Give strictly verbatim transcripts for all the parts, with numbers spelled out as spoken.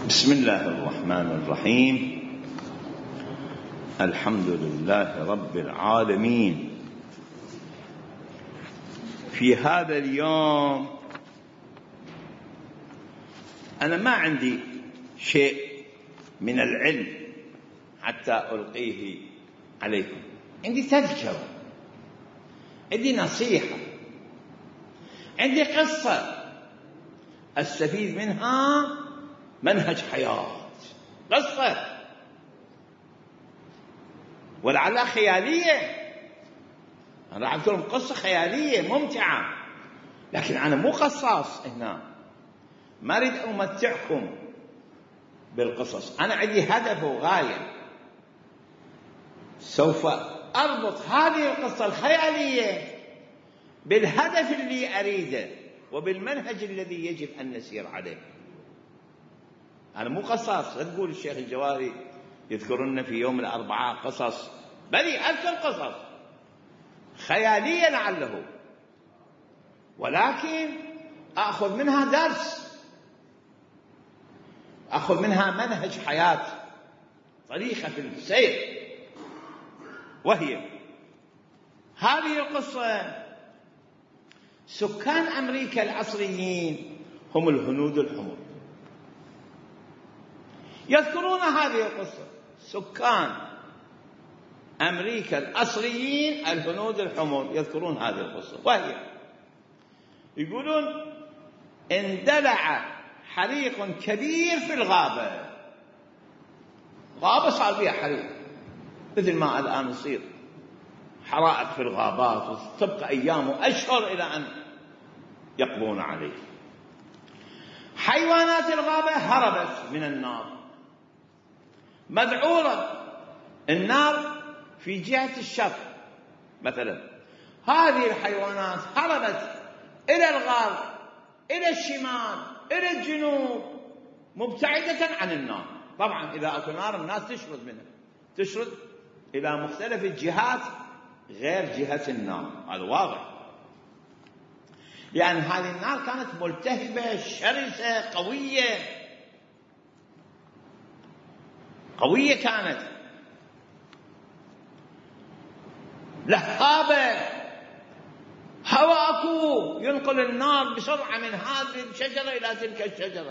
بسم الله الرحمن الرحيم. الحمد لله رب العالمين. في هذا اليوم أنا ما عندي شيء من العلم حتى ألقيه عليكم، عندي تذكرة، عندي نصيحة، عندي قصة أستفيد منها منهج حياة، قصة ولعلها خيالية. أنا لعبت لهم قصة خيالية ممتعة، لكن أنا مو قصاص هنا، ما أريد أمتعكم بالقصص. أنا عندي هدف وغاية، سوف أربط هذه القصة الخيالية بالهدف اللي أريده وبالمنهج الذي يجب أن نسير عليه. أنا مو قصاص، لا تقول الشيخ الجواري يذكرنا في يوم الأربعاء قصص، بل أذكر قصص خيالية لعله، ولكن أخذ منها درس، أخذ منها منهج حياة، طريقة في السير. وهي هذه القصة: سكان أمريكا العصريين هم الهنود الحمر. يذكرون هذه القصة، سكان أمريكا الأصليين الهنود الحمر يذكرون هذه القصة، وهي يقولون اندلع حريق كبير في الغابة. غابة صار فيها حريق، مثل ما الآن يصير حرائق في الغابات، وتبقى أيام وأشهر إلى أن يقضون عليه. حيوانات الغابة هربت من النار، مذعورة، النار في جهة الشرق مثلا، هذه الحيوانات هربت إلى الغرب، إلى الشمال، إلى الجنوب، مبتعدة عن النار. طبعا إذا أكو نار الناس تشرد منها، تشرد إلى مختلف الجهات غير جهة النار، هذا واضح، لأن هذه النار كانت ملتهبة شرسة قوية قوية كانت لهابة، هواء أكو ينقل النار بسرعة من هذه الشجرة إلى تلك الشجرة.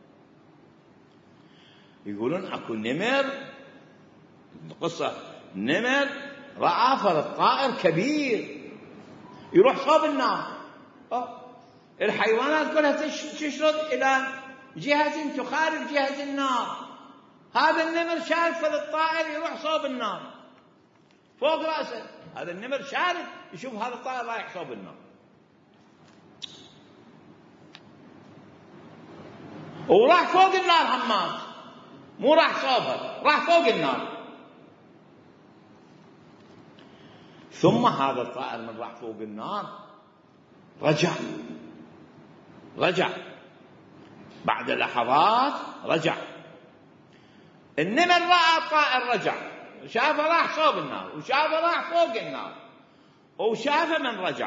يقولون أكو نمر، قصة نمر رأى فرد طائر كبير يروح صوب النار، الحيوانات كلها تشرد إلى جهة تخالف جهة النار. هذا النمر شايف فرد الطائر يروح صوب النار فوق رأسه، هذا النمر شارد يشوف هذا الطائر رايح صوب النار، وراح فوق النار همات، مو راح صوبها، راح فوق النار. ثم هذا الطائر من راح فوق النار رجع رجع بعد لحظات رجع. النمر رأى الطائر رجع، شافه راح صوب النار، وشافه راح فوق النار، وشافه من رجع،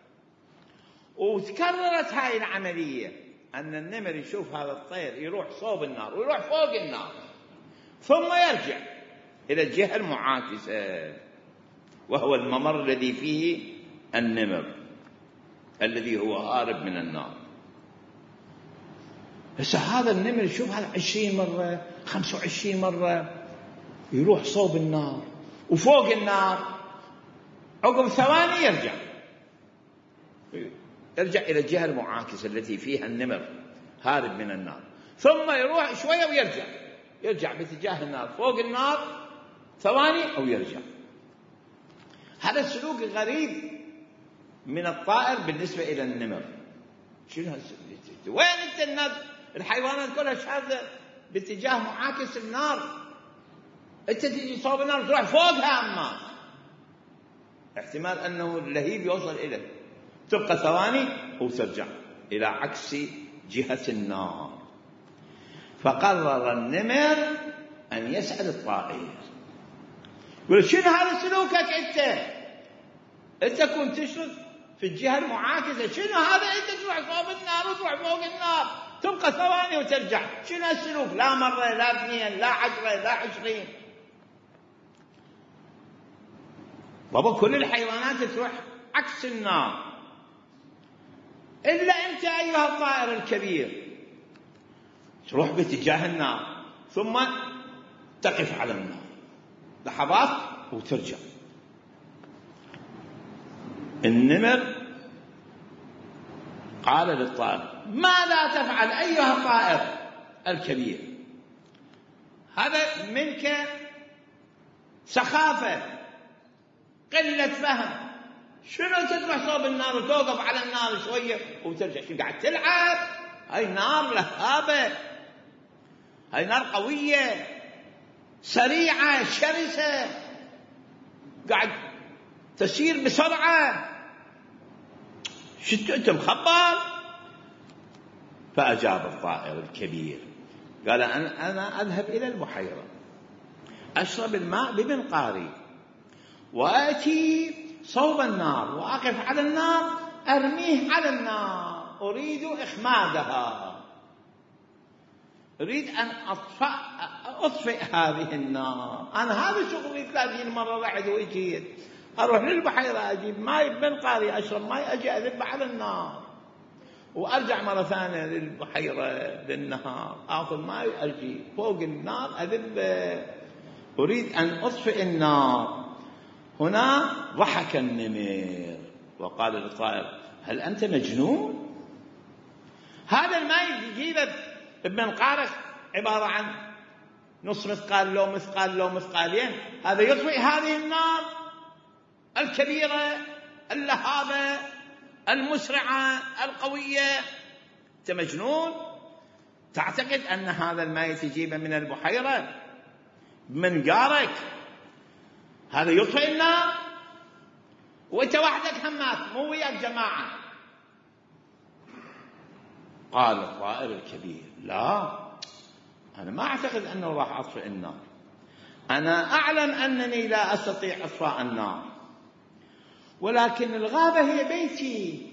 وتكررت هاي العملية، أن النمر يشوف هذا الطير يروح صوب النار ويروح فوق النار، ثم يرجع إلى الجهة المعاكسة، وهو الممر الذي فيه النمر الذي هو هارب من النار. بس هذا النمر يشوف هذا عشرين مرة، خمسة وعشرين مرة يروح صوب النار وفوق النار، عقب ثواني يرجع يرجع إلى الجهة المعاكسة التي فيها النمر هارب من النار، ثم يروح شوية ويرجع يرجع باتجاه النار، فوق النار ثواني أو يرجع. هذا السلوك غريب من الطائر بالنسبة إلى النمر. شنو هالسلوك؟ وين أنت الناس الحيوانات كلها شاذة باتجاه معاكس النار، أنت تجي صوب النار تروح فوقها، أما احتمال أنه اللهيب يوصل إليه، تبقى ثواني وترجع إلى عكس جهة النار. فقرر النمر أن يسأل الطائر، يقول: شنو هذا سلوكك أنت؟ أنت كنت تشرد في الجهة المعاكسة، شنو هذا؟ أنت تروح صوب النار وتروح فوق النار، تبقى ثواني وترجع. شنو السلوك؟ لا مرة لا اثنين لا عشرة لا عشرين. بابا كل الحيوانات تروح عكس النار إلا أنت أيها الطائر الكبير تروح باتجاه النار ثم تقف على النار لحظات وترجع. النمر قال للطائر: ماذا تفعل أيها الطائر الكبير؟ هذا منك سخافة، قلة فهم. شنو تروح صوب النار وتوقف على النار شوية وترجع؟ شو قاعد تلعب؟ هاي نار لهابة، هاي نار قوية سريعة شرسة قاعد تسير بسرعة. شو أنت مخبر؟ فأجاب الطائر الكبير قال: أنا, أنا أذهب إلى البحيرة أشرب الماء بمنقاري وآتي صوب النار وأقف على النار أرميه على النار، أريد إخمادها، أريد أن أطفئ, أطفئ هذه النار. أنا هذا شغلي ثلاثين مرة رحت وجيت، أروح للبحيرة أجيب ماء بمنقاري أشرب ماء أجي أذب على النار وأرجع مرة ثانية للبحيرة بالنهار أخذ ماء وأجي فوق النار أذب. أريد أن أطفئ النار. هنا ضحك النمر وقال للطائر: هل أنت مجنون؟ هذا الماء يجيبه بمنقارك عبارة عن نصف مثقال لو مثقال لو مثقالين، هذا يطفئ هذه النار الكبيرة اللهابة المسرعة القوية؟ أنت مجنون؟ تعتقد أن هذا الماء تجيبه من البحيرة بمنقارك هذا يطفئ النار؟ وانت وحدك همات مو وياك جماعة. قال الطائر الكبير: لا، أنا ما أعتقد أنه راح أطفئ النار، أنا أعلم أنني لا أستطيع إطفاء النار، ولكن الغابة هي بيتي،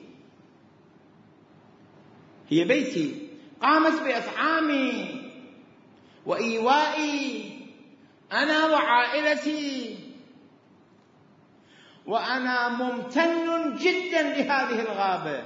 هي بيتي، قامت بإطعامي وإيوائي أنا وعائلتي، وأنا ممتن جدا لهذه الغابة،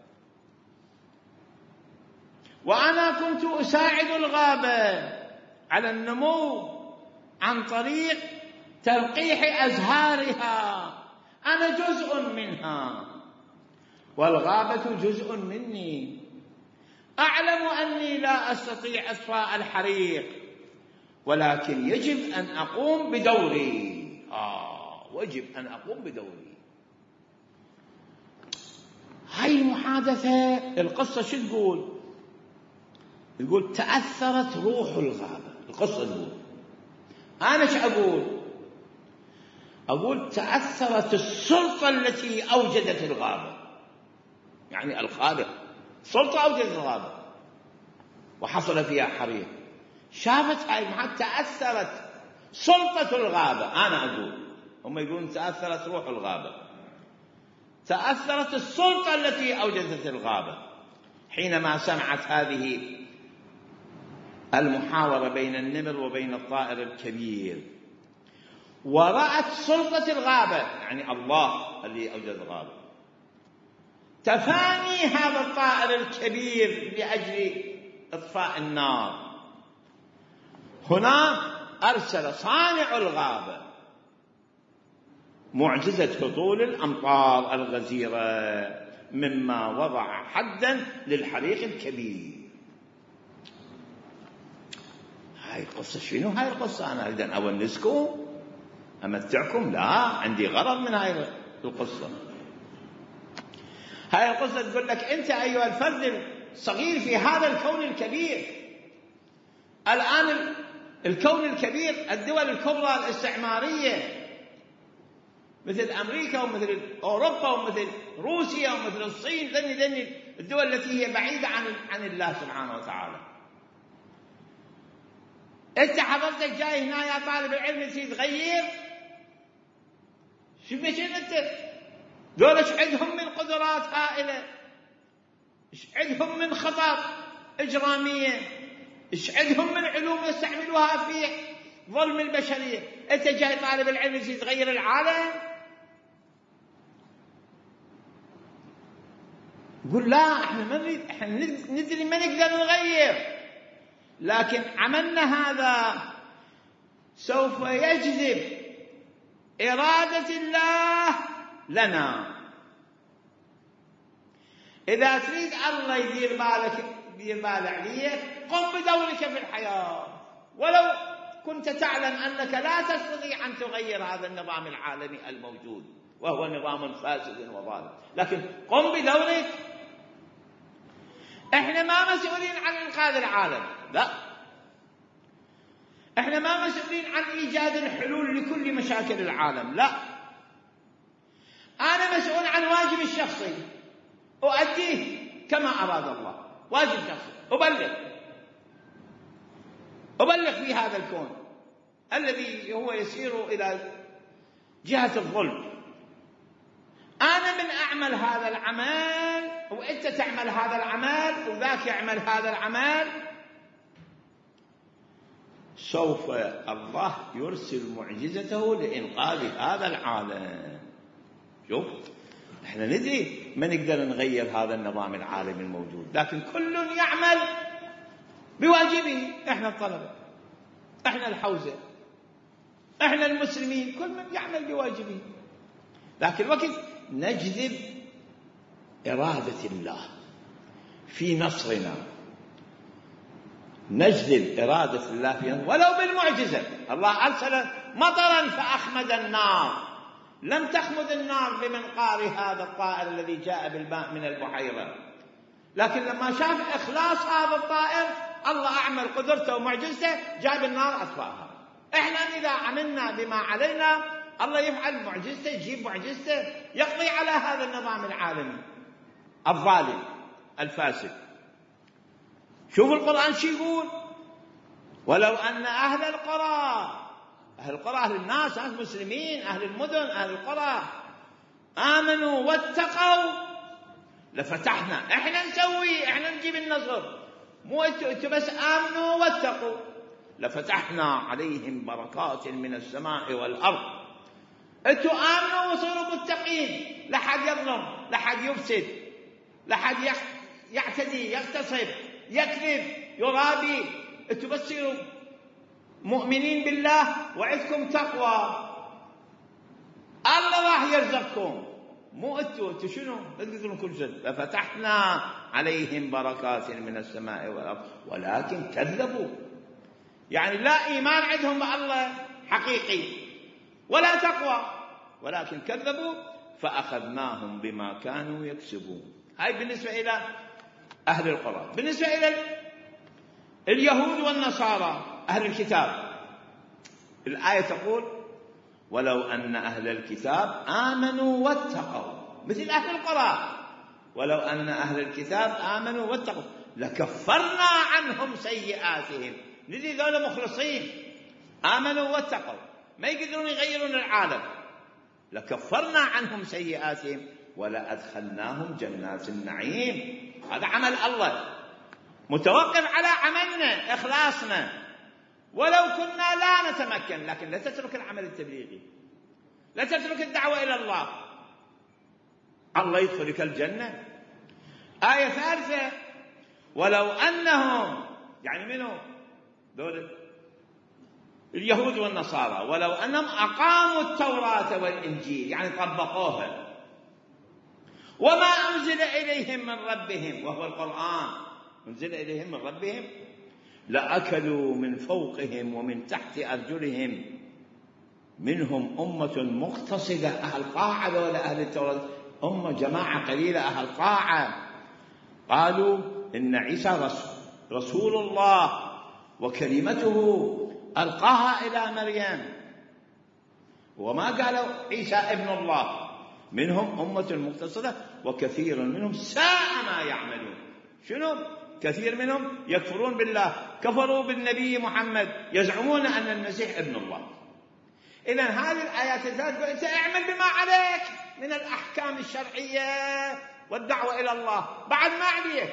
وأنا كنت أساعد الغابة على النمو عن طريق تلقيح أزهارها، أنا جزء منها والغابة جزء مني. أعلم أني لا أستطيع إطفاء الحريق، ولكن يجب أن أقوم بدوري. آه وجب أن أقوم بدوري. هاي المحادثة القصة شو تقول؟ تقول تأثرت روح الغابة. القصة تقول، أنا شو أقول؟ أقول تأثرت السلطة التي أوجدت الغابة، يعني الخالق سلطة أوجدت الغابة وحصل فيها حريق. شافت هاي المحادثة تأثرت سلطة الغابة. أنا أقول، هم يقولون تأثرت روح الغابة. تأثرت السلطة التي أوجدت الغابة حينما سمعت هذه المحاورة بين النمر وبين الطائر الكبير، ورأت سلطة الغابة، يعني الله الذي أوجد الغابة، تفاني هذا الطائر الكبير لأجل إطفاء النار. هنا أرسل صانع الغابة معجزة هطول الأمطار الغزيرة مما وضع حدا للحريق الكبير. هاي القصة شنو؟ هاي القصة أنا أريد أن أونسكم أمتعكم؟ لا، عندي غرض من هاي القصة. هاي القصة تقول لك أنت أيها الفرد الصغير في هذا الكون الكبير. الآن الكون الكبير، الدول الكبرى الاستعمارية مثل أمريكا ومثل أوروبا ومثل روسيا ومثل الصين، ذني ذني الدول التي هي بعيدة عن عن الله سبحانه وتعالى. أنت حضرتك جاي هنا يا طالب العلم تريد تغير؟ شوف ايش أنت دول ايش عندهم من قدرات هائلة، ايش عندهم من خطر، إجرامية، إيش عندهم من علوم يستعملوها في ظلم البشرية؟ أنت جاي طالب العلم يجي تغير العالم؟ يقول لا احنا ما نريد، احنا ندري ما نقدر نغير، لكن عملنا هذا سوف يجذب إرادة الله لنا. إذا تريد الله يدير بالك يدير باله عليك، قم بدورك في الحياة، ولو كنت تعلم أنك لا تستطيع أن تغير هذا النظام العالمي الموجود وهو نظام فاسد وظالم، لكن قم بدورك. احنا ما مسؤولين عن إنقاذ العالم، لا، احنا ما مسؤولين عن إيجاد الحلول لكل مشاكل العالم، لا، أنا مسؤول عن واجبي الشخصي أؤديه كما أراد الله، واجب شخصي، أبلغ أبلغ في هذا الكون الذي هو يسير إلى جهة الظلم. أنا من أعمل هذا العمل وأنت تعمل هذا العمل وذاك يعمل هذا العمل، سوف الله يرسل معجزته لإنقاذ هذا العالم. شوف، احنا ندري ما نقدر نغير هذا النظام العالمي الموجود، لكن كل يعمل بواجبه. احنا الطلبة، احنا الحوزة، احنا المسلمين، كل من يعمل بواجبه، لكن وقت نجذب إرادة الله في نصرنا، نجذب إرادة الله في نصرنا ولو بالمعجزة. الله أرسل مطرا فأخمد النار، لم تخمد النار بمنقار هذا الطائر الذي جاء بالماء من البحيرة، لكن لما شاف إخلاص هذا الطائر الله أعمل قدرته ومعجزته، جاب النار أطفاها. إحنا إذا عملنا بما علينا الله يفعل معجزته، يجيب معجزته، يقضي على هذا النظام العالمي الظالم الفاسد. شوفوا القرآن شو يقول: ولو أن أهل القرى، أهل القرى أهل الناس، أهل المسلمين، أهل المدن، أهل القرى، آمنوا واتقوا لفتحنا. إحنا نسوي، إحنا نجيب النصر، مو أنتوا بس آمنوا واتقوا، لفتحنا عليهم بركات من السماء والأرض. أنتوا آمنوا وصيروا متقين، لا حد يظلم، لا حد يفسد، لا حد يعتدي، يغتصب، يكذب، يرابي. أنتوا بس صيروا مؤمنين بالله وعندكم تقوى، الله راح يرزقكم، مو أنتوا أنتوا شنو تقدرون كل شيء. لفتحنا عليهم بركات من السماء والأرض ولكن كذبوا، يعني لا إيمان عندهم بالله حقيقي ولا تقوى، ولكن كذبوا فأخذناهم بما كانوا يكسبون. هاي بالنسبة إلى أهل القرى. بالنسبة إلى اليهود والنصارى أهل الكتاب، الآية تقول: ولو أن أهل الكتاب آمنوا واتقوا، مثل أهل القرى، ولو أن أهل الكتاب آمنوا واتقوا لكفرنا عنهم سيئاتهم. لذي ذولا مخلصين، آمنوا واتقوا، ما يقدرون يغيرون العالم، لكفرنا عنهم سيئاتهم ولأدخلناهم جنات النعيم. هذا عمل الله متوقف على عملنا، إخلاصنا. ولو كنا لا نتمكن، لكن لا تترك العمل التبليغي، لا تترك الدعوة إلى الله، الله يدخلك الجنة. آية ثالثة: ولو أنهم، يعني منهم دول اليهود والنصارى، ولو أنهم أقاموا التوراة والإنجيل، يعني طبقوها، وما أنزل إليهم من ربهم، وهو القرآن أنزل إليهم من ربهم، لأكلوا من فوقهم ومن تحت أرجلهم منهم أمة مقتصدة. أهل قاعة ولا أهل التوراة؟ أمة جماعة قليلة أهل قاعة. قالوا إن عيسى رسول الله وكلمته ألقاها إلى مريم، وما قالوا عيسى ابن الله. منهم أمة مقتصدة وكثير منهم ساء ما يعملون. شنو؟ كثير منهم يكفرون بالله، كفروا بالنبي محمد، يزعمون أن المسيح ابن الله. إذن هذه الآيات الثلاث أنت اعمل بما عليك من الأحكام الشرعية والدعوة إلى الله، بعد ما عليك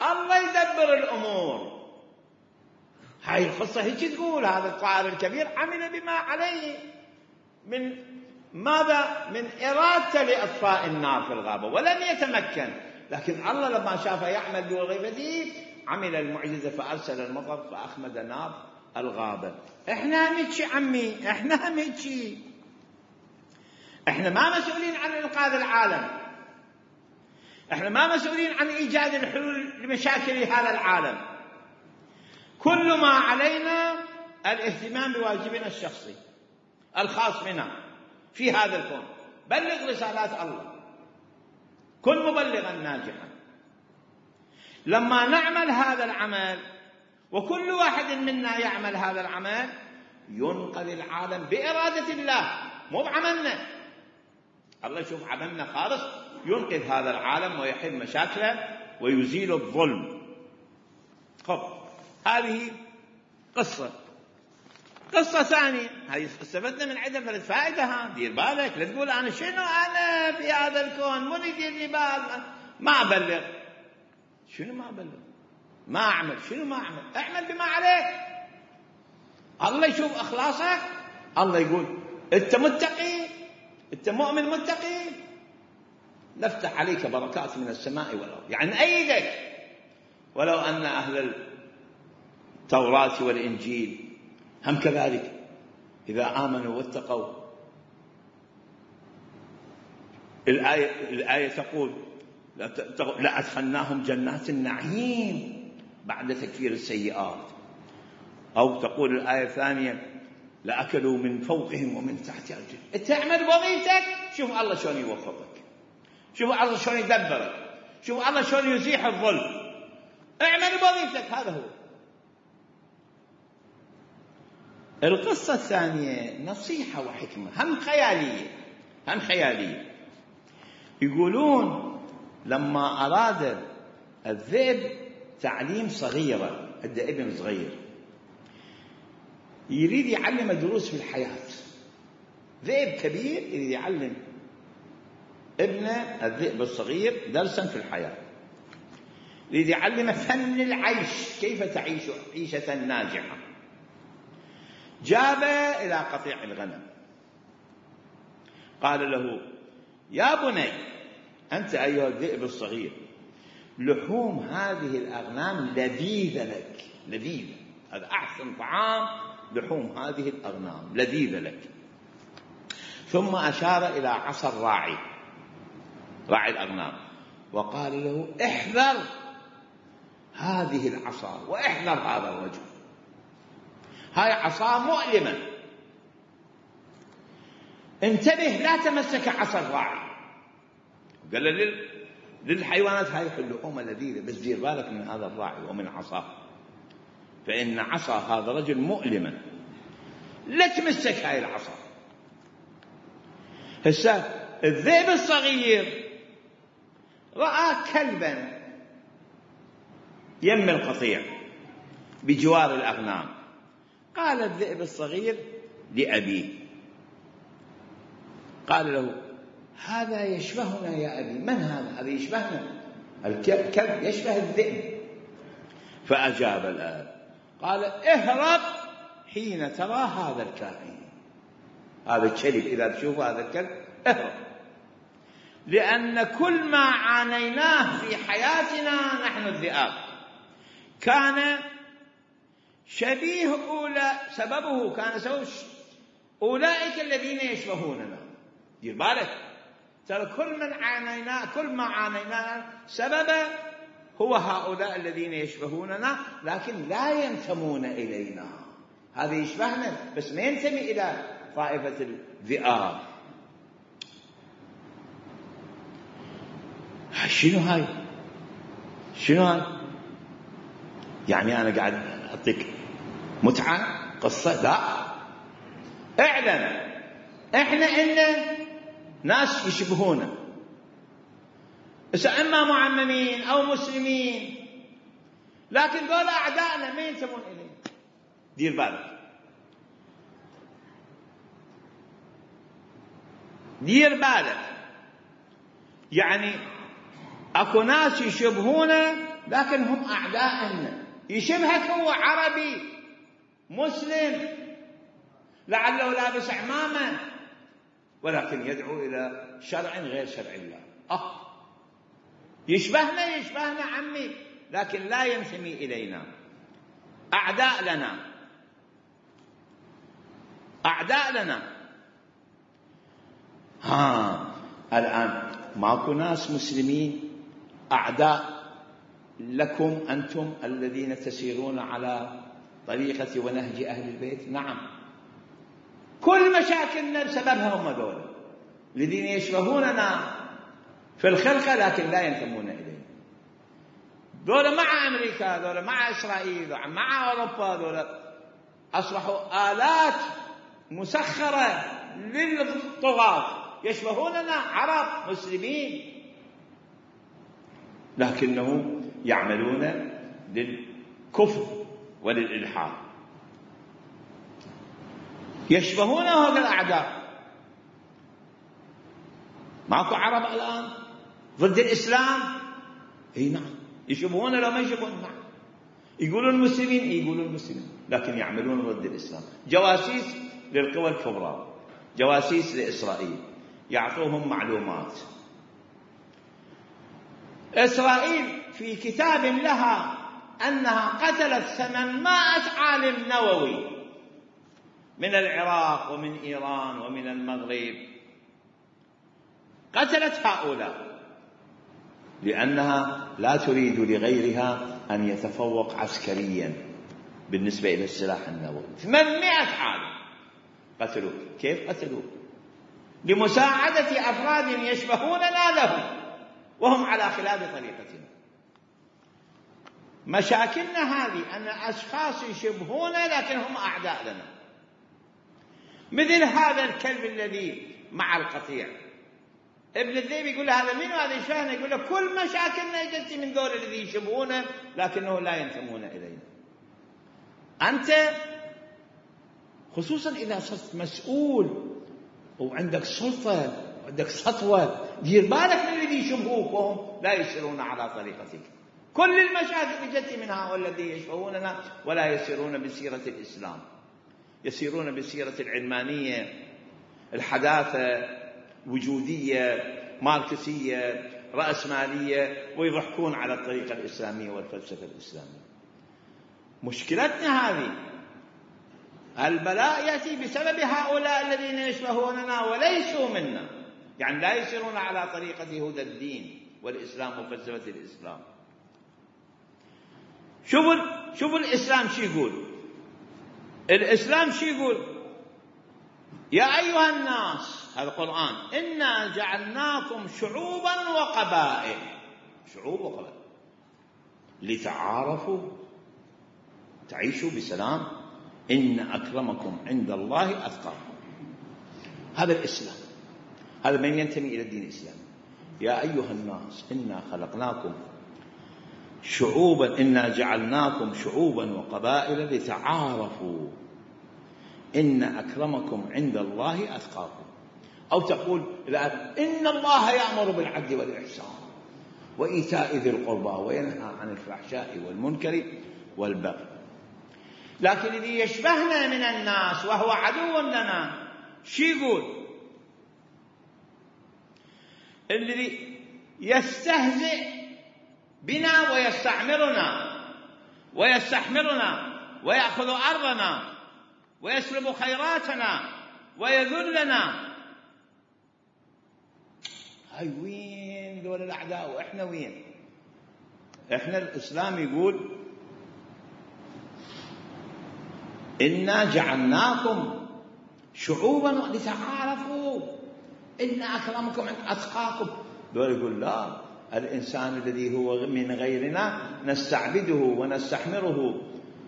الله يدبر الأمور. هاي القصة هيك تقول هذا الطائر الكبير عمل بما عليه من ماذا؟ من إرادته لإطفاء النار في الغابة ولم يتمكن، لكن الله لما شافه يعمل بوظيفته عمل المعجزة فأرسل المطر فأخمد نار الغابة. احنا هم هيك عمي، احنا هم هيك، احنا ما مسؤولين عن انقاذ العالم، احنا ما مسؤولين عن ايجاد الحلول لمشاكل هذا العالم. كل ما علينا الاهتمام بواجبنا الشخصي الخاص بنا في هذا الكون، بلغ رسالات الله، كن مبلغا ناجحا. لما نعمل هذا العمل وكل واحد منا يعمل هذا العمل ينقذ العالم بإرادة الله، مو بعملنا. الله يشوف عملنا خالص ينقذ هذا العالم ويحل مشاكله ويزيل الظلم. خب هذه قصة. قصة ثانية هذه استفدنا من عدة فرد فائدة. ها دير بالك، لا تقول أنا شنو أنا في هذا الكون من يدير لي بال، ما أبلغ. شنو ما أبلغ؟ ما أعمل. شنو ما أعمل؟ أعمل بما عليك. الله يشوف أخلاصك، الله يقول أنت متقي، أنت مؤمن متقي، نفتح عليك بركات من السماء والأرض، يعني أيدك. ولو أن أهل التوراة والإنجيل هم كذلك إذا آمنوا واتقوا. الآية, الآية تقول لأدخلناهم جنات النعيم بعد تكفير السيئات. أو تقول الآية الثانية لأكلوا من فوقهم ومن تحت أرجلهم. تعمل وظيفتك، شوف الله شلون يوفقك، شوف الله شلون يدبرك، شوف الله شلون يزيح الظلم. اعمل وظيفتك، هذا هو. القصة الثانية نصيحة وحكمة، هم خيالية، هم خيالية. يقولون لما أراد الذئب تعليم صغيرة، عنده ابن صغير يريد يعلم دروس في الحياة، ذئب كبير يريد يعلم ابنه الذئب الصغير درسا في الحياة، يريد يعلم فن العيش، كيف تعيش عيشة ناجحة. جاب إلى قطيع الغنم، قال له يا بني أنت أيها الذئب الصغير، لحوم هذه الأغنام لذيذة لك، لذيذة، هذا أحسن طعام، لحوم هذه الأغنام لذيذة لك. ثم أشار إلى عصا الراعي، راعي الأغنام، وقال له احذر هذه العصا واحذر هذا الرجل، هاي عصا مؤلمة، انتبه لا تمسك عصا الراعي. قال له للحيوانات هاي اللحوم لذيذة، بس دير بالك من هذا الراعي ومن عصاه، فإن عصا هذا الرجل مؤلمة، لا تمسك هاي العصا. هسه الذئب الصغير رأى كلبا يم القطيع بجوار الأغنام، قال الذئب الصغير لأبيه، قال له هذا يشبهنا يا أبي. من هذا؟ هذا يشبهنا، الكلب يشبه الذئب. فأجاب الآب قال اهرب حين ترى هذا الكائن، هذا الكلب إذا تشوف هذا الكلب اهرب، لأن كل ما عانيناه في حياتنا نحن الذئاب كان شبيه أولى، سببه كان سبب أولئك الذين يشبهوننا. دير بالك، ترى كل من عانينا، كل ما عانينا سببه هو هؤلاء الذين يشبهوننا، لكن لا ينتمون إلينا. هذا يشبهنا بس ما ينتمي إلى طائفة الذئاب. شنو هاي؟ شنو هاي؟ يعني أنا قاعد أعطيك متعة قصة؟ لا، اعلم احنا إن ناس يشبهونا، إما معممين أو مسلمين، لكن دول أعدائنا ما ينتمون إلينا. دير بالك، دير بالك، يعني أكو ناس يشبهونا لكن هم أعداءنا. يشبهك هو عربي مسلم لعله لابس عمامة ولكن يدعو إلى شرع غير شرع الله. أه يشبهنا يشبهنا عمي لكن لا ينتمي إلينا. أعداء لنا أعداء لنا. ها الآن ماكو ناس مسلمين أعداء لكم أنتم الذين تسيرون على طريقة ونهج أهل البيت؟ نعم، كل مشاكلنا بسببها هم دول الذين يشبهوننا في الخلقة لكن لا ينتمون إلينا. دول مع أمريكا، دول مع إسرائيل، دول مع أوروبا، دول أصبحوا آلات مسخرة للطغاة يشبهوننا عرب مسلمين لكنهم يعملون للكفر وللإلحاد. يشبهون هذا الأعداء. ماكو عرب الآن ضد الإسلام؟ اي نعم يشبهون لو ما يشبهون. نعم يقولون المسلمين يقولون المسلمين لكن يعملون ضد الإسلام. جواسيس للقوى الكبرى، جواسيس لإسرائيل، يعطوهم معلومات. إسرائيل في كتاب لها أنها قتلت ثمانمائة عالم نووي من العراق ومن إيران ومن المغرب. قتلت هؤلاء لأنها لا تريد لغيرها أن يتفوق عسكريا بالنسبة إلى السلاح النووي. ثمانمائة عالم قتلوا. كيف قتلوا؟ لمساعدة أفراد يشبهوننا لهم وهم على خلاف طريقتنا. مشاكلنا هذه أن أشخاص يشبهونا لكن هم أعداء لنا. مثل هذا الكلب الذي مع القطيع، ابن الذئب يقول له هذا مين وهذا يشبهنا؟ يقول له كل مشاكلنا جت من دول الذي يشبهونا لكنه لا ينتمون إلينا. أنت خصوصا إذا صرت مسؤول وعندك سلطة وعندك سطوة دير بالك من الذي يشبهوك وهم لا يسيرون على طريقتك. كل المشاكل جت من هؤلاء الذي يشبهوننا ولا يسيرون بسيرة الإسلام، يسيرون بسيرة العلمانية الحداثة وجودية ماركسية رأسمالية ويضحكون على الطريقة الإسلامية والفلسفة الإسلامية. مشكلتنا هذه البلاء يأتي بسبب هؤلاء الذين يشبهوننا وليسوا منا، يعني لا يسيرون على طريقة هدى الدين والإسلام وفلسفة الإسلام. شوفوا شوفوا الإسلام شو يقول. الإسلام شو يقول؟ يا أيها الناس، هذا القرآن، إنا جعلناكم شعوبا وقبائل. شعوب وقبائل لتعارفوا تعيشوا بسلام. إن أكرمكم عند الله أتقاكم. هذا الإسلام، هذا من ينتمي إلى الدين الإسلامي. يا أيها الناس إنا خلقناكم شعوبا إنا جعلناكم شعوبا وقبائل لتعارفوا إن أكرمكم عند الله أتقاكم. أو تقول الآن إن الله يأمر بالعدل والإحسان وإيتاء ذي القربى وينهى عن الفحشاء والمنكر والبغي. لكن الذي يشبهنا من الناس وهو عدو لنا شو يقول؟ الذي يستهزئ بنا ويستعمرنا ويستحمرنا ويأخذ أرضنا ويسلب خيراتنا ويذلنا. هاي وين دول الأعداء وإحنا وين؟ إحنا الإسلام يقول إنا جعلناكم شعوبا لتعارفوا إن أكرمكم عند أتقاكم. دول يقول لا، الإنسان الذي هو من غيرنا نستعبده ونستحمره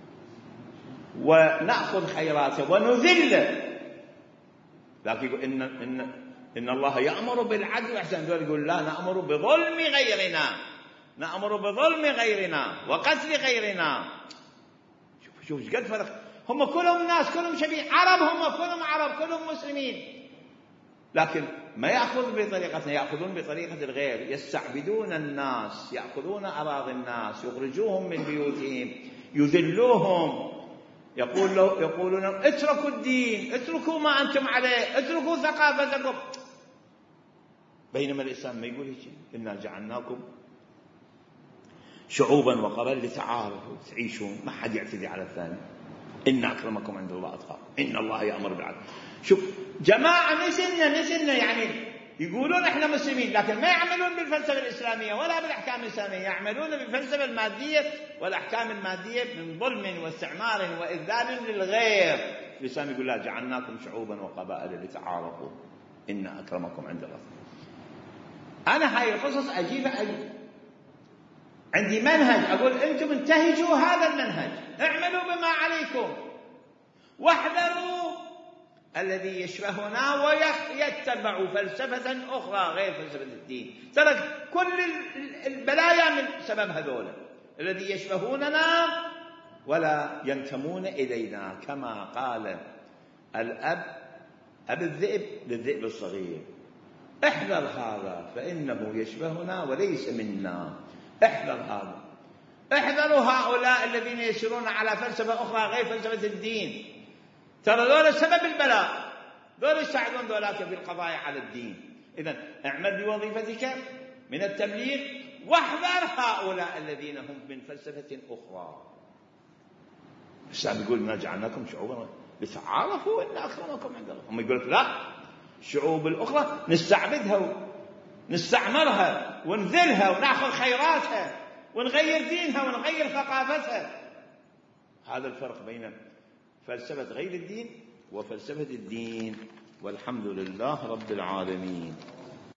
ونأخذ خيراته ونذله. لكن يقول إن, إن, إن الله يأمر بالعدل والإحسان. دول يقول لا، نأمر بظلم غيرنا، نأمر بظلم غيرنا وقتل غيرنا. شوف شوف ايش قد فرق. هم كلهم ناس، كلهم شبيه عرب، هم كلهم عرب، كلهم مسلمين، لكن ما يأخذ بطريقتنا، يأخذون بطريقة الغير، يستعبدون الناس، يأخذون أراضي الناس، يخرجوهم من بيوتهم، يذلوهم، يقول له يقولون اتركوا الدين، اتركوا ما أنتم عليه، اتركوا ثقافتكم. بينما الإسلام ما يقول هيك، إنا جعلناكم شعوبا وقبائل لتعارفوا تعيشون، ما حد يعتدي على الثاني. إن أكرمكم عند الله أتقاكم، إن الله يأمر بالعدل. شوف جماعة نسلنا نسلنا يعني يقولون إحنا مسلمين، لكن ما يعملون بالفلسفة الإسلامية ولا بالأحكام الإسلامية، يعملون بالفلسفة المادية والأحكام المادية من ظلم واستعمار وإذلال للغير. الإسلام يقول لا، جعلناكم شعوبا وقبائل لتعارفوا إن أكرمكم عند الله. أنا هاي القصص أجيبها أجيب. عندي منهج أقول أنتم انتهجوا هذا المنهج، اعملوا بما عليكم، واحذروا الذي يشبهنا ويتبع فلسفة أخرى غير فلسفة الدين. ترى كل البلايا من سبب هذول الذي يشبهوننا ولا ينتمون إلينا، كما قال الأب أب الذئب للذئب الصغير: احذر هذا فإنه يشبهنا وليس منا. احذر هذا، احذروا هؤلاء الذين يسيرون على فلسفة أخرى غير فلسفة الدين. ترى ذول سبب البلاء، ذول يساعدون ذولاك في القضاء على الدين. إذن اعمل بوظيفتك من التبليغ، واحذر هؤلاء الذين هم من فلسفة أخرى. الإسلام يقول ما جعلناكم شعوبا لتعارفوا إن أكرمكم عند الله. هم يقول لا، الشعوب الأخرى نستعبدها ونستعمرها ونذلها ونأخذ خيراتها ونغير دينها ونغير ثقافتها. هذا الفرق بين فلسفة غير الدين وفلسفة الدين. والحمد لله رب العالمين.